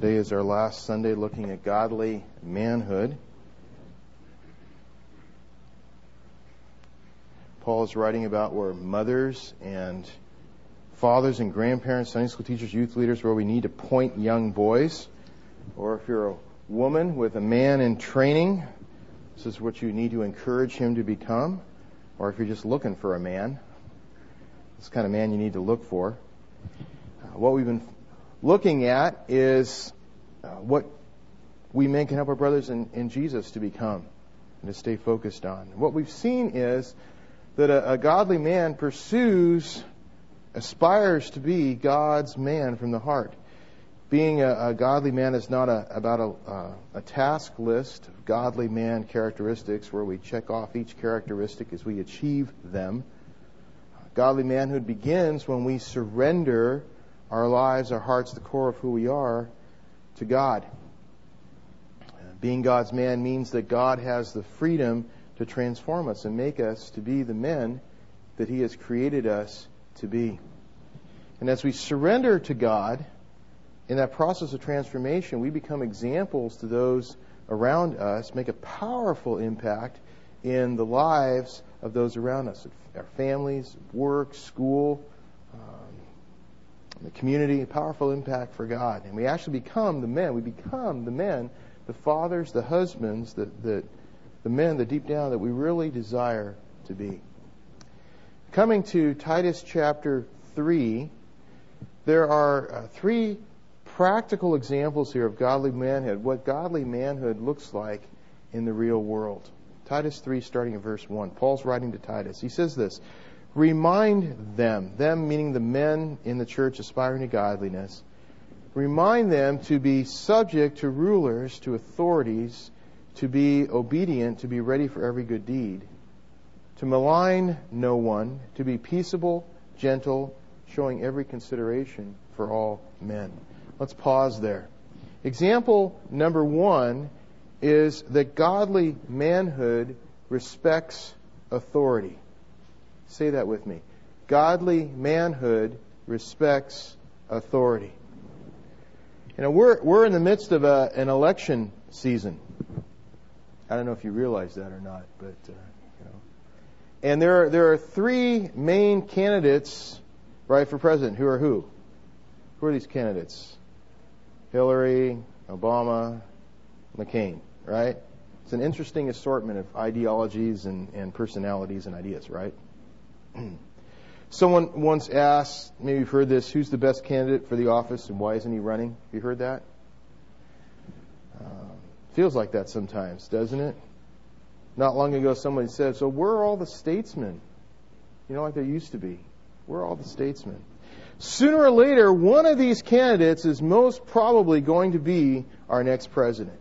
Today is our last Sunday looking at godly manhood. Paul is writing about where mothers and fathers and grandparents, Sunday school teachers, youth leaders, where we need to point young boys. Or if you're a woman with a man in training, this is what you need to encourage him to become. Or if you're just looking for a man, this kind of man you need to look for. What we've been looking at is what we men can help our brothers in Jesus to become and to stay focused on. What we've seen is that a godly man aspires to be God's man from the heart. Being a godly man is not about a task list of godly man characteristics where we check off each characteristic as we achieve them. Godly manhood begins when we surrender our lives, our hearts, the core of who we are, to God. Being God's man means that God has the freedom to transform us and make us to be the men that He has created us to be. And as we surrender to God, in that process of transformation, we become examples to those around us, make a powerful impact in the lives of those around us, our families, work, school, the community, a powerful impact for God. And we actually become the men. We become the men, the fathers, the husbands, the men that deep down that we really desire to be. Coming to Titus chapter 3, there are three practical examples here of godly manhood, what godly manhood looks like in the real world. Titus 3, starting in verse 1. Paul's writing to Titus. He says this, remind them meaning the men in the church aspiring to godliness, remind them to be subject to rulers, to authorities, to be obedient, to be ready for every good deed, to malign no one, to be peaceable, gentle, showing every consideration for all men. Let's pause there. Example number 1 is that godly manhood respects authority. Say that with me. Godly manhood respects authority. You know, we're in the midst of an election season. I don't know if you realize that or not, but and there are three main candidates, right, for president. Who are who? Who are these candidates? Hillary, Obama, McCain, right? It's an interesting assortment of ideologies and personalities and ideas, right? Someone once asked, maybe you've heard this, who's the best candidate for the office and why isn't he running? Have you heard that? Feels like that sometimes, doesn't it? Not long ago somebody said, so where are all the statesmen? You know, like there used to be. Where are all the statesmen? Sooner or later, one of these candidates is most probably going to be our next president.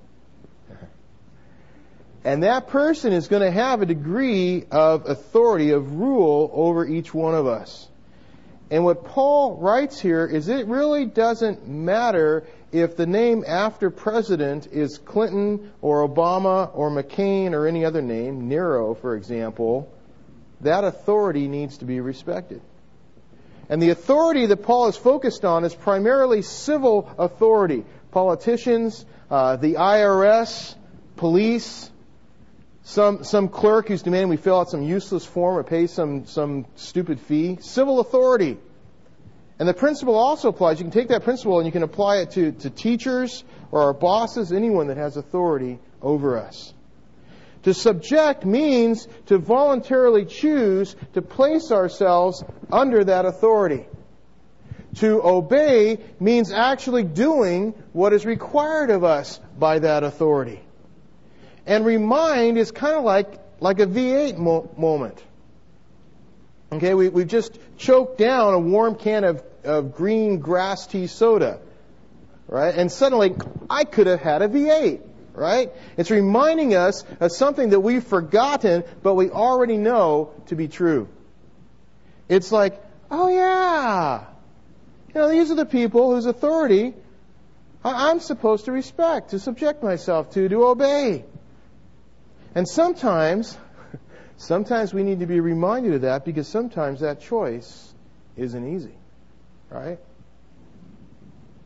And that person is going to have a degree of authority, of rule over each one of us. And what Paul writes here is it really doesn't matter if the name after president is Clinton or Obama or McCain or any other name, Nero, for example, that authority needs to be respected. And the authority that Paul is focused on is primarily civil authority. Politicians, the IRS, police, some clerk who's demanding we fill out some useless form or pay some stupid fee. Civil authority. And the principle also applies. You can take that principle and you can apply it to teachers or our bosses, anyone that has authority over us. To subject means to voluntarily choose to place ourselves under that authority. To obey means actually doing what is required of us by that authority. And remind is kind of like a V8 moment. Okay, we've just choked down a warm can of green grass tea soda, right? And suddenly, I could have had a V8, right? It's reminding us of something that we've forgotten, but we already know to be true. It's like, oh yeah, these are the people whose authority I'm supposed to respect, to subject myself to obey. And sometimes we need to be reminded of that because sometimes that choice isn't easy, right?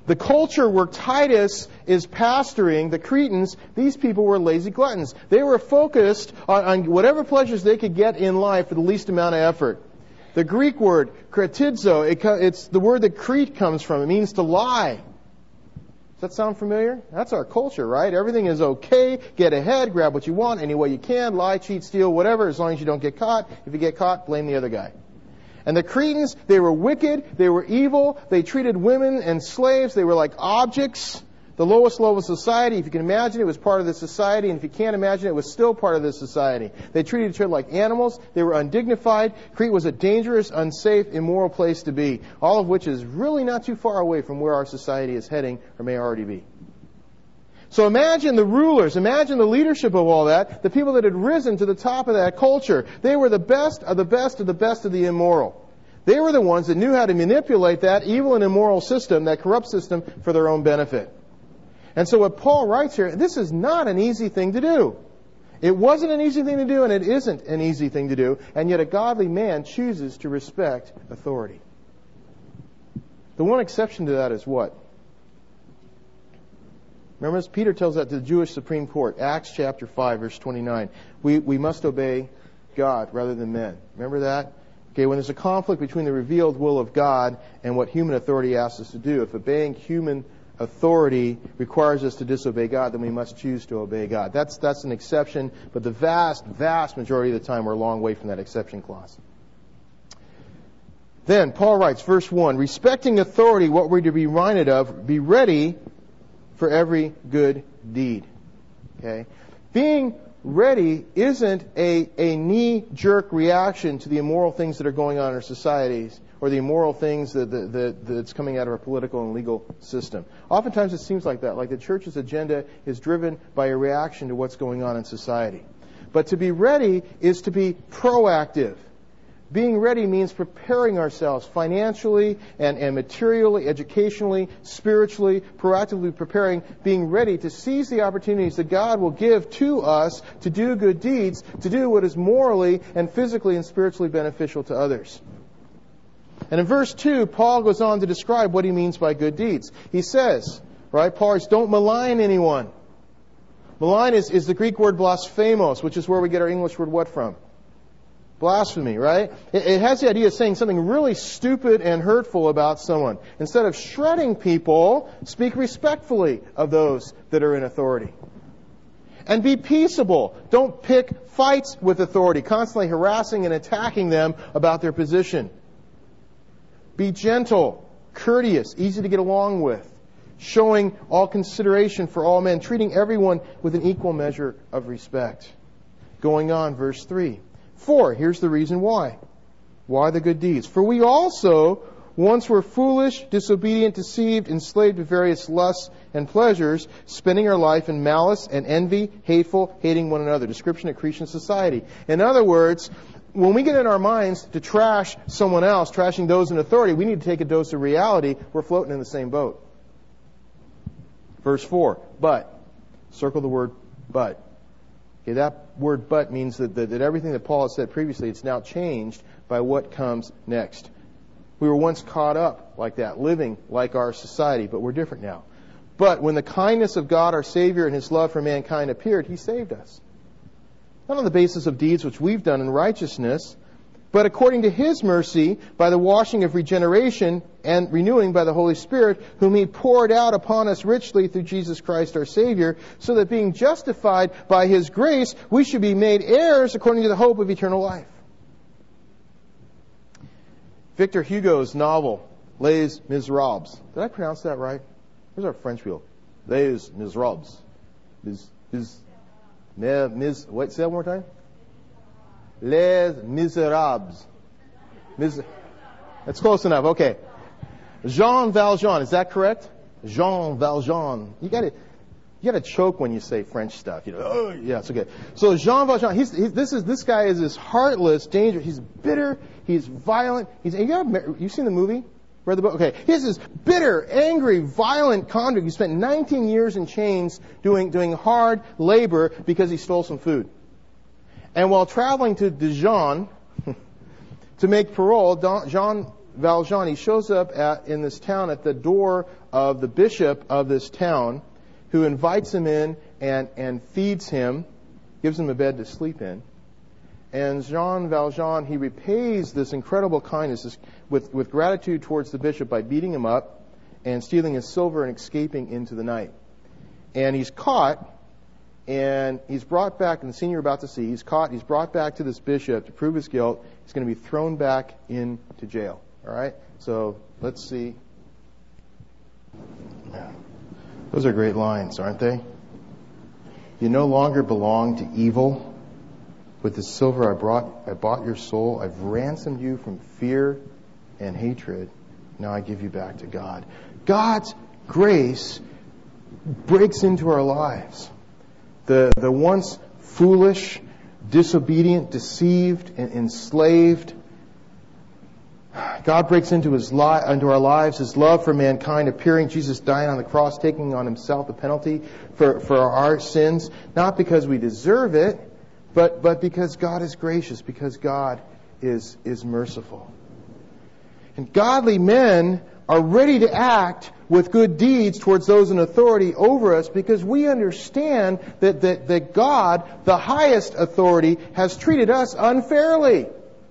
The culture where Titus is pastoring, the Cretans, these people were lazy gluttons. They were focused on whatever pleasures they could get in life for the least amount of effort. The Greek word, kretizo, it's the word that Crete comes from. It means to lie. Does that sound familiar? That's our culture, right? Everything is okay. Get ahead, grab what you want any way you can, lie, cheat, steal, whatever, as long as you don't get caught. If you get caught, blame the other guy. And the Cretans, they were wicked, they were evil, they treated women and slaves, they were like objects. The lowest level of society, if you can imagine it, was part of the society, and if you can't imagine it, was still part of the society. They treated each other like animals, they were undignified. Crete was a dangerous, unsafe, immoral place to be, all of which is really not too far away from where our society is heading, or may already be. So imagine the rulers, imagine the leadership of all that, the people that had risen to the top of that culture. They were the best of the best of the best of the immoral. They were the ones that knew how to manipulate that evil and immoral system, that corrupt system, for their own benefit. And so what Paul writes here, this is not an easy thing to do. It wasn't an easy thing to do, and it isn't an easy thing to do, and yet a godly man chooses to respect authority. The one exception to that is what? Remember, as Peter tells that to the Jewish Supreme Court, Acts chapter 5, verse 29. We must obey God rather than men. Remember that? Okay, when there's a conflict between the revealed will of God and what human authority asks us to do, if obeying human authority requires us to disobey God, then we must choose to obey God. That's an exception, but the vast, vast majority of the time we're a long way from that exception clause. Then, Paul writes, verse 1, respecting authority, what we're to be reminded of, be ready for every good deed. Okay? Being ready isn't a knee-jerk reaction to the immoral things that are going on in our societies or the immoral things that's coming out of our political and legal system. Oftentimes it seems like that, like the church's agenda is driven by a reaction to what's going on in society. But to be ready is to be proactive. Being ready means preparing ourselves financially and materially, educationally, spiritually, proactively preparing, being ready to seize the opportunities that God will give to us to do good deeds, to do what is morally and physically and spiritually beneficial to others. And in verse 2, Paul goes on to describe what he means by good deeds. He says, right, Paul writes, don't malign anyone. Malign is the Greek word blasphemos, which is where we get our English word what from? Blasphemy, right? It has the idea of saying something really stupid and hurtful about someone. Instead of shredding people, speak respectfully of those that are in authority. And be peaceable. Don't pick fights with authority, constantly harassing and attacking them about their position. Be gentle, courteous, easy to get along with, showing all consideration for all men, treating everyone with an equal measure of respect. Going on, verse 3. 4, here's the reason why. Why the good deeds? For we also once were foolish, disobedient, deceived, enslaved to various lusts and pleasures, spending our life in malice and envy, hateful, hating one another. Description of Cretan society. In other words, when we get in our minds to trash someone else, trashing those in authority, we need to take a dose of reality. We're floating in the same boat. Verse 4, but. Circle the word but. Okay, that word but means that everything that Paul has said previously, it's now changed by what comes next. We were once caught up like that, living like our society, but we're different now. But when the kindness of God, our Savior, and His love for mankind appeared, He saved us. Not on the basis of deeds which we've done in righteousness, but according to His mercy, by the washing of regeneration and renewing by the Holy Spirit, whom He poured out upon us richly through Jesus Christ our Savior, so that being justified by His grace, we should be made heirs according to the hope of eternal life. Victor Hugo's novel, Les Miserables. Did I pronounce that right? Where's our French people? Les Miserables. Wait, say that one more time. Les Miserables. That's close enough. Okay. Jean Valjean. Is that correct? Jean Valjean. You gotta choke when you say French stuff. You know. Oh, yeah, it's okay. So Jean Valjean. This guy is this heartless, dangerous. He's bitter. He's violent. You've seen the movie? Read the book? Okay. He's this bitter, angry, violent convict. He spent 19 years in chains doing hard labor because he stole some food. And while traveling to Dijon to make parole, Jean Valjean, he shows up in this town at the door of the bishop of this town, who invites him in and feeds him, gives him a bed to sleep in. And Jean Valjean, he repays this incredible kindness with gratitude towards the bishop by beating him up and stealing his silver and escaping into the night. And he's caught, and he's brought back, and the scene you're about to see, he's caught, he's brought back to this bishop to prove his guilt. He's going to be thrown back into jail. All right? So let's see. Yeah. Those are great lines, aren't they? You no longer belong to evil. With the silver I bought your soul. I've ransomed you from fear and hatred. Now I give you back to God. God's grace breaks into our lives. The once foolish, disobedient, deceived, and enslaved, God breaks into our lives, His love for mankind, appearing, Jesus dying on the cross, taking on Himself the penalty for our sins, not because we deserve it, but because God is gracious, because God is merciful. And godly men are ready to act with good deeds towards those in authority over us, because we understand that God, the highest authority, has treated us unfairly.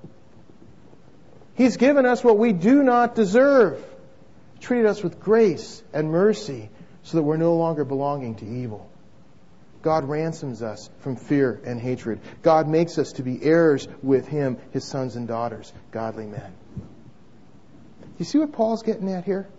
He's given us what we do not deserve. He treated us with grace and mercy so that we're no longer belonging to evil. God ransoms us from fear and hatred. God makes us to be heirs with Him, His sons and daughters, godly men. You see what Paul's getting at here?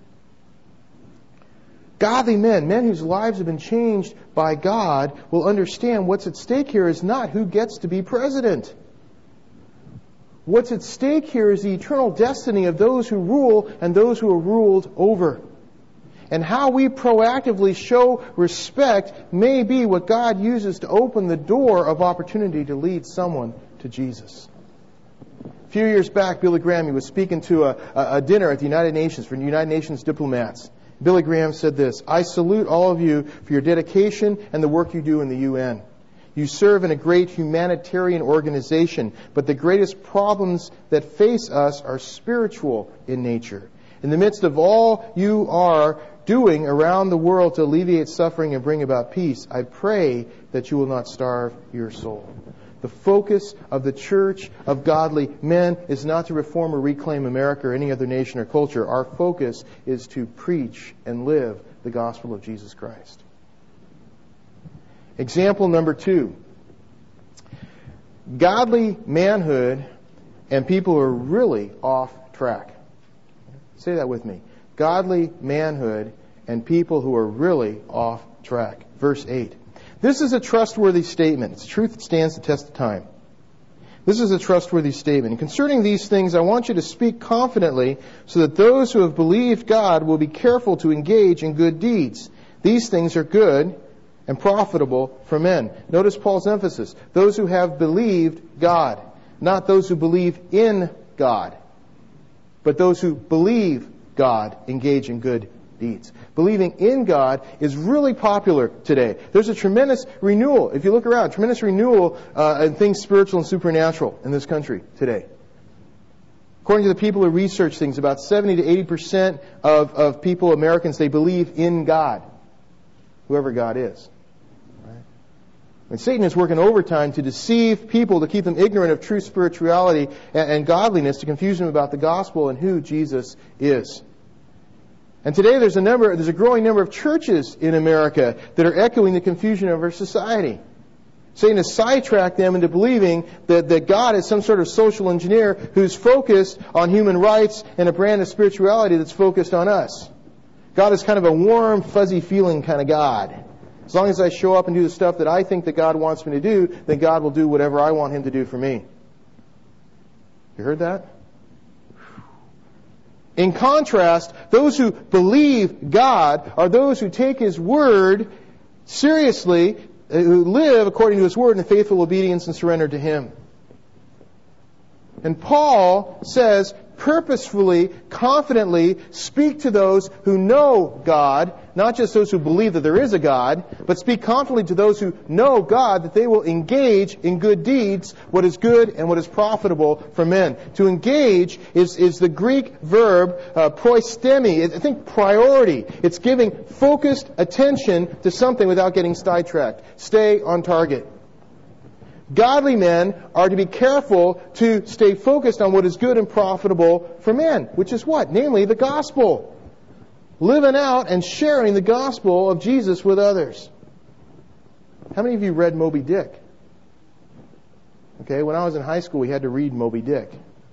Godly men whose lives have been changed by God, will understand what's at stake here is not who gets to be president. What's at stake here is the eternal destiny of those who rule and those who are ruled over. And how we proactively show respect may be what God uses to open the door of opportunity to lead someone to Jesus. A few years back, Billy Graham, he was speaking to a dinner at the United Nations for United Nations diplomats. Billy Graham said this: "I salute all of you for your dedication and the work you do in the UN. You serve in a great humanitarian organization, but the greatest problems that face us are spiritual in nature. In the midst of all you are doing around the world to alleviate suffering and bring about peace, I pray that you will not starve your soul." The focus of the church of godly men is not to reform or reclaim America or any other nation or culture. Our focus is to preach and live the gospel of Jesus Christ. Example number 2. Godly manhood and people who are really off track. Say that with me. Godly manhood and people who are really off track. Verse 8. This is a trustworthy statement. It's truth that stands the test of time. This is a trustworthy statement. And concerning these things, I want you to speak confidently so that those who have believed God will be careful to engage in good deeds. These things are good and profitable for men. Notice Paul's emphasis. Those who have believed God. Not those who believe in God, but those who believe God engage in good deeds. Believing in God is really popular today. There's a tremendous renewal, if you look around, tremendous renewal in things spiritual and supernatural in this country today. According to the people who research things, about 70 to 80% of people, Americans, they believe in God, whoever God is. Right? And Satan is working overtime to deceive people, to keep them ignorant of true spirituality and godliness, to confuse them about the gospel and who Jesus is. And today there's a growing number of churches in America that are echoing the confusion of our society. Satan has sidetracked them into believing that God is some sort of social engineer who's focused on human rights and a brand of spirituality that's focused on us. God is kind of a warm, fuzzy feeling kind of God. As long as I show up and do the stuff that I think that God wants me to do, then God will do whatever I want Him to do for me. You heard that? In contrast, those who believe God are those who take His Word seriously, who live according to His Word in faithful obedience and surrender to Him. And Paul says, purposefully, confidently speak to those who know God, not just those who believe that there is a God, but speak confidently to those who know God, that they will engage in good deeds, what is good and what is profitable for men. To engage is the Greek verb proistemi. I think priority. It's giving focused attention to something without getting sidetracked. Stay on target. Godly men are to be careful to stay focused on what is good and profitable for men, which is what? Namely, the gospel. Living out and sharing the gospel of Jesus with others. How many of you read Moby Dick? Okay, when I was in high school, we had to read Moby Dick.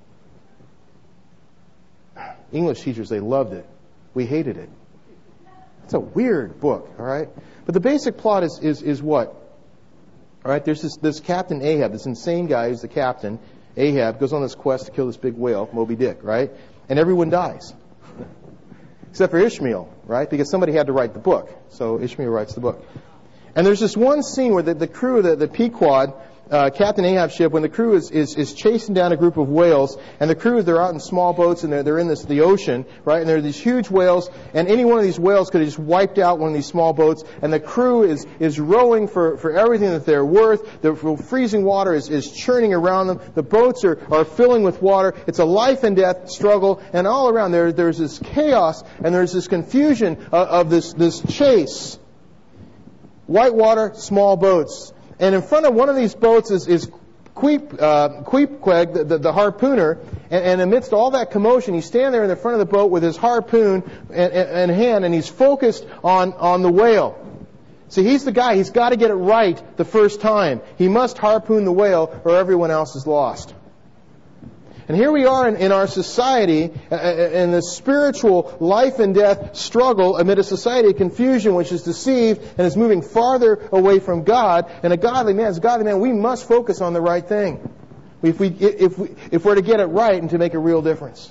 English teachers, they loved it. We hated it. It's a weird book, all right? But the basic plot is what? All right, there's this Captain Ahab, this insane guy who's the captain. Ahab goes on this quest to kill this big whale, Moby Dick, right? And everyone dies. Except for Ishmael, right? Because somebody had to write the book. So Ishmael writes the book. And there's this one scene where the crew, the Pequod, Captain Ahab's ship, when the crew is chasing down a group of whales, and the crew, they're out in small boats and they're in the ocean, right? And there are these huge whales, and any one of these whales could have just wiped out one of these small boats, and the crew is rowing for everything that they're worth. The freezing water is churning around them. The boats are filling with water. It's a life and death struggle, and all around there's this chaos and there's this confusion of this chase. White water, small boats. And in front of one of these boats is Queequeg, the harpooner, and amidst all that commotion, he's standing there in the front of the boat with his harpoon in hand, and he's focused on the whale. See, he's the guy, he's got to get it right the first time. He must harpoon the whale, or everyone else is lost. And here we are in our society, in the spiritual life and death struggle amid a society of confusion which is deceived and is moving farther away from God. And as a godly man, we must focus on the right thing. If we're to get it right and to make a real difference.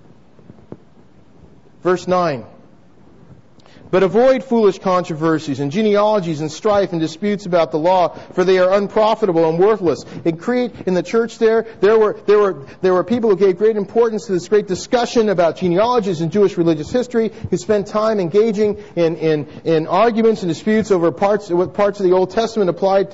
Verse 9. But avoid foolish controversies and genealogies and strife and disputes about the law, for they are unprofitable and worthless. In Crete, in the church there were people who gave great importance to this great discussion about genealogies and Jewish religious history, who spent time engaging in arguments and disputes over what parts of the Old Testament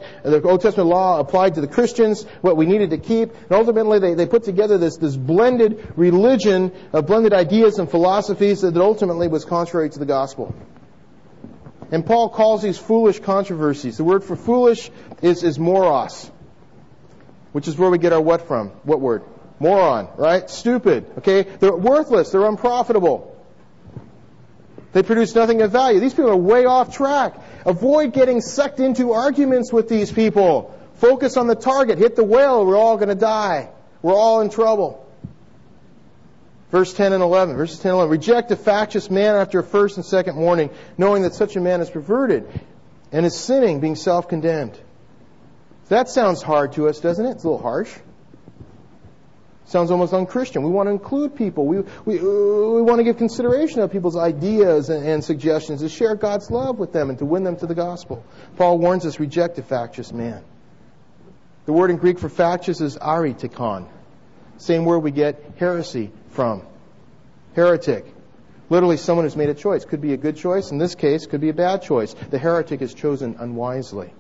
law applied to the Christians, what we needed to keep. And ultimately, they put together this blended religion of blended ideas and philosophies that ultimately was contrary to the gospel. And Paul calls these foolish controversies. The word for foolish is moros, which is where we get our what from. What word? Moron, right? Stupid. Okay? They're worthless. They're unprofitable. They produce nothing of value. These people are way off track. Avoid getting sucked into arguments with these people. Focus on the target. Hit the whale. We're all going to die. We're all in trouble. Verses 10 and 11. Reject a factious man after a first and second warning, knowing that such a man is perverted and is sinning, being self-condemned. That sounds hard to us, doesn't it? It's a little harsh. Sounds almost unchristian. We want to include people. We want to give consideration of people's ideas and suggestions, to share God's love with them and to win them to the gospel. Paul warns us, reject a factious man. The word in Greek for factious is aritikon. Same word we get heresy from. Heretic. Literally someone who's made a choice. Could be a good choice. In this case, could be a bad choice. The heretic is chosen unwisely.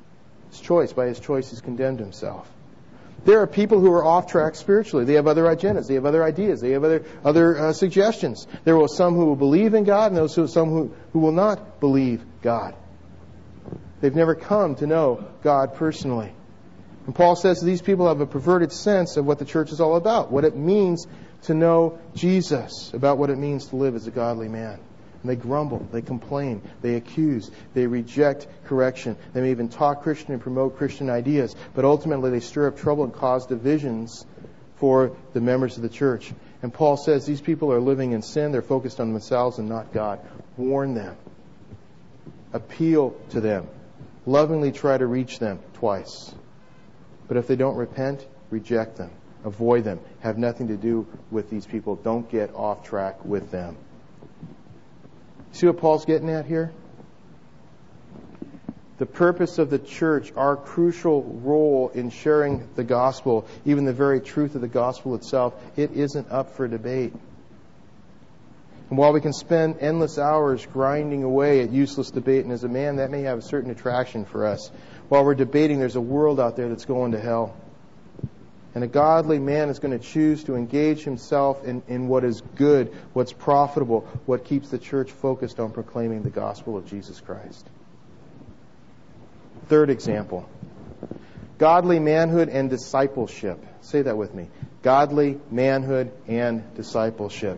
By his choice, he's condemned himself. There are people who are off track spiritually. They have other agendas. They have other ideas. They have other suggestions. There are some who will believe in God, and those some who will not believe God. They've never come to know God personally. And Paul says that these people have a perverted sense of what the church is all about, what it means to know Jesus, about what it means to live as a godly man. And they grumble, they complain, they accuse, they reject correction. They may even talk Christian and promote Christian ideas, but ultimately they stir up trouble and cause divisions for the members of the church. And Paul says these people are living in sin, they're focused on themselves and not God. Warn them. Appeal to them. Lovingly try to reach them twice. But if they don't repent, reject them. Avoid them. Have nothing to do with these people. Don't get off track with them. See what Paul's getting at here? the purpose of the church, our crucial role in sharing the gospel, even the very truth of the gospel itself, it isn't up for debate. And while we can spend endless hours grinding away at useless debate, and as a man, that may have a certain attraction for us, while we're debating, there's a world out there that's going to hell. And a godly man is going to choose to engage himself in what is good, what's profitable, what keeps the church focused on proclaiming the gospel of Jesus Christ. Third example, godly manhood and discipleship. Say that with me. Godly manhood and discipleship.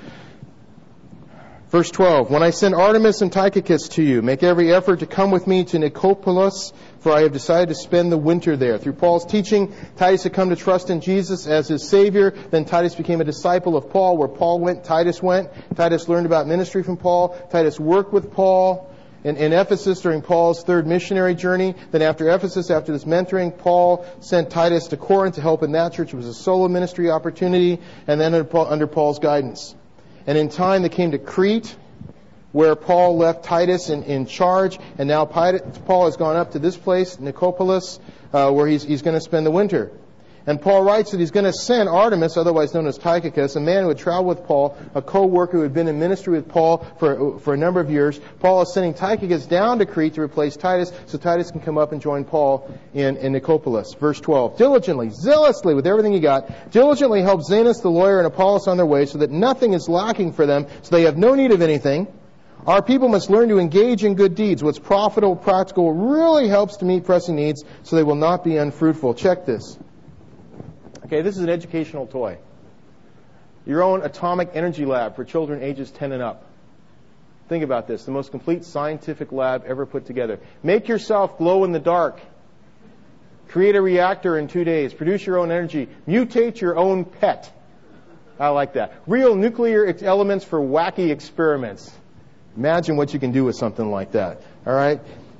Verse 12, when I send Artemas and Tychicus to you, make every effort to come with me to Nicopolis, for I have decided to spend the winter there. Through Paul's teaching, Titus had come to trust in Jesus as his Savior. Then Titus became a disciple of Paul. Where Paul went, Titus went. Titus learned about ministry from Paul. Titus worked with Paul in Ephesus during Paul's third missionary journey. Then after Ephesus, after this mentoring, Paul sent Titus to Corinth to help in that church. It was a solo ministry opportunity, and then under Paul's guidance. And in time, they came to Crete, where Paul left Titus in charge. And now Paul has gone up to this place, Nicopolis, where he's going to spend the winter. And Paul writes that he's going to send Artemas, otherwise known as Tychicus, a man who had traveled with Paul, a co-worker who had been in ministry with Paul for a number of years. Paul is sending Tychicus down to Crete to replace Titus, so Titus can come up and join Paul in Nicopolis. Verse 12, diligently, zealously, with everything you got, diligently help Zenas the lawyer and Apollos on their way, so that nothing is lacking for them, so they have no need of anything. Our people must learn to engage in good deeds. What's profitable, practical, really helps to meet pressing needs, so they will not be unfruitful. Check this. Okay, this is an educational toy. Your own atomic energy lab for children ages 10 and up. Think about this. The most complete scientific lab ever put together. Make yourself glow in the dark. Create a reactor in 2 days. Produce your own energy. Mutate your own pet. I like that. Real nuclear elements for wacky experiments. Imagine what you can do with something like that. All right?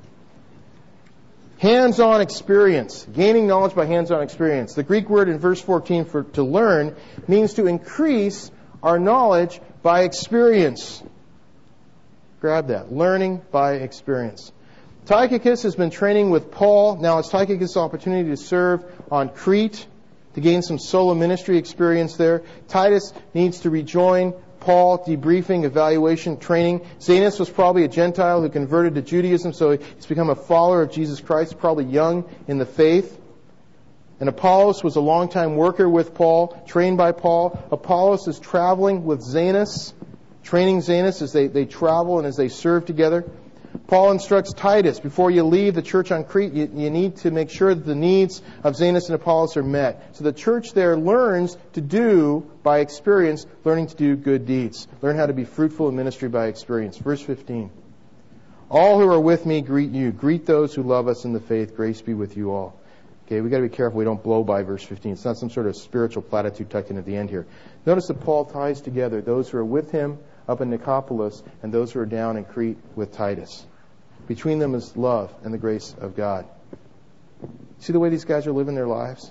Hands-on experience. Gaining knowledge by hands-on experience. The Greek word in verse 14 for to learn means to increase our knowledge by experience. Grab that. Learning by experience. Tychicus has been training with Paul. Now it's Tychicus' opportunity to serve on Crete, to gain some solo ministry experience there. Titus needs to rejoin Paul, debriefing, evaluation, training. Zenas was probably a Gentile who converted to Judaism, so he's become a follower of Jesus Christ, probably young in the faith. And Apollos was a longtime worker with Paul, trained by Paul. Apollos is traveling with Zenas, training Zenas as they travel and as they serve together. Paul instructs Titus, before you leave the church on Crete, you need to make sure that the needs of Zenas and Apollos are met. So the church there learns to do, by experience, learning to do good deeds. Learn how to be fruitful in ministry by experience. Verse 15. All who are with me greet you. Greet those who love us in the faith. Grace be with you all. Okay, we've got to be careful we don't blow by verse 15. It's not some sort of spiritual platitude tucked in at the end here. Notice that Paul ties together those who are with him up in Nicopolis and those who are down in Crete with Titus. Between them is love and the grace of God. See the way these guys are living their lives?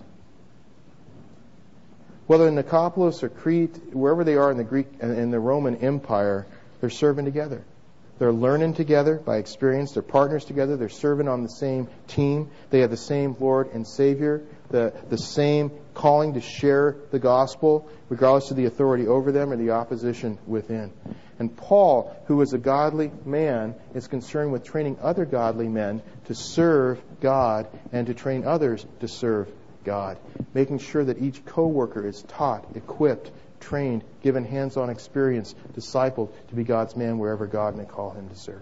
Whether in Nicopolis or Crete, wherever they are in the Greek and in the Roman Empire, they're serving together. They're learning together by experience. They're partners together. They're serving on the same team. They have the same Lord and Savior, the same calling to share the gospel, regardless of the authority over them or the opposition within. And Paul, who is a godly man, is concerned with training other godly men to serve God and to train others to serve God, making sure that each co-worker is taught, equipped, trained, given hands-on experience, discipled to be God's man wherever God may call him to serve.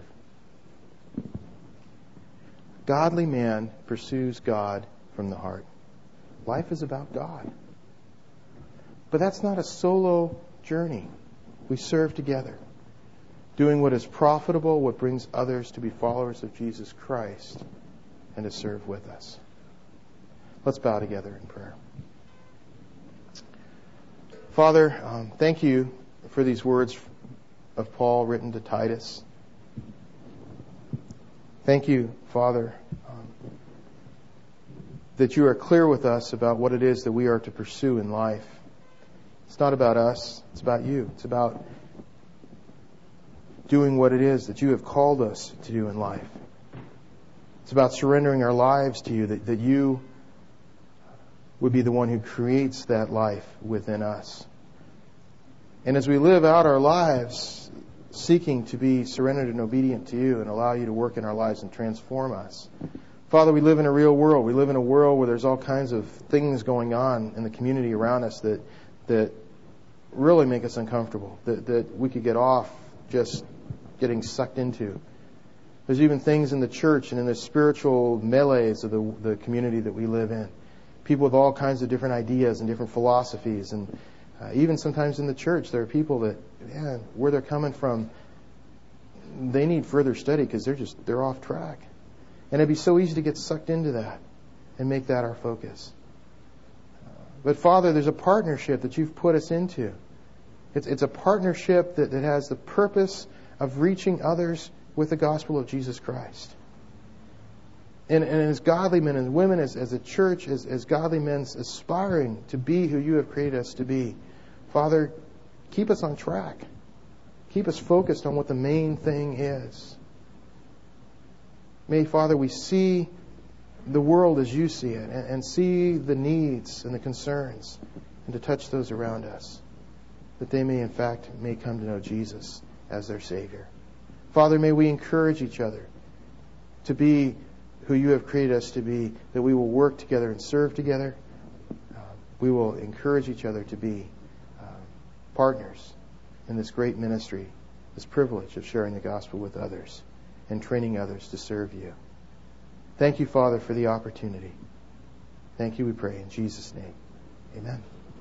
Godly man pursues God from the heart. Life is about God. But that's not a solo journey. We serve together, doing what is profitable, what brings others to be followers of Jesus Christ and to serve with us. Let's bow together in prayer. Father, thank you for these words of Paul written to Titus. Thank you, Father, that you are clear with us about what it is that we are to pursue in life. It's not about us. It's about you. It's about doing what it is that you have called us to do in life. It's about surrendering our lives to you, that you would be the one who creates that life within us. And as we live out our lives seeking to be surrendered and obedient to you and allow you to work in our lives and transform us, Father, we live in a real world. We live in a world where there's all kinds of things going on in the community around us that really make us uncomfortable, that we could get off just getting sucked into. There's even things in the church and in the spiritual melees of the community that we live in. People with all kinds of different ideas and different philosophies. And even sometimes in the church, there are people that, man, where they're coming from, they need further study because they're off track. And it'd be so easy to get sucked into that and make that our focus. But Father, there's a partnership that you've put us into. It's a partnership that has the purpose of reaching others with the gospel of Jesus Christ. And as godly men and women, as a church, as godly men aspiring to be who you have created us to be, Father, keep us on track. Keep us focused on what the main thing is. May, Father, we see the world as you see it and see the needs and the concerns and to touch those around us, that they may come to know Jesus as their Savior. Father, may we encourage each other to be who you have created us to be, that we will work together and serve together. We will encourage each other to be partners in this great ministry, this privilege of sharing the gospel with others and training others to serve you. Thank you, Father, for the opportunity. Thank you, we pray, in Jesus' name. Amen.